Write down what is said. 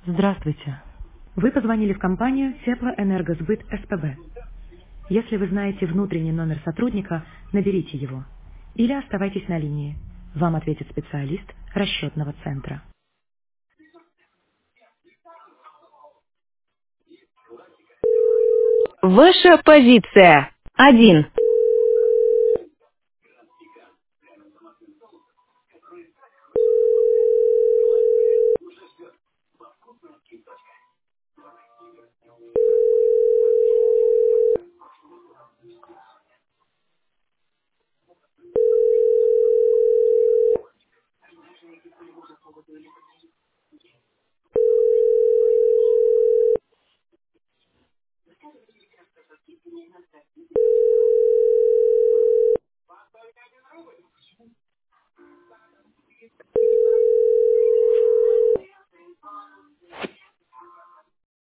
Здравствуйте. Вы позвонили в компанию Теплоэнергосбыт СПБ. Если вы знаете внутренний номер сотрудника, наберите его. Или оставайтесь на линии. Вам ответит специалист расчетного центра. Ваша позиция. 1.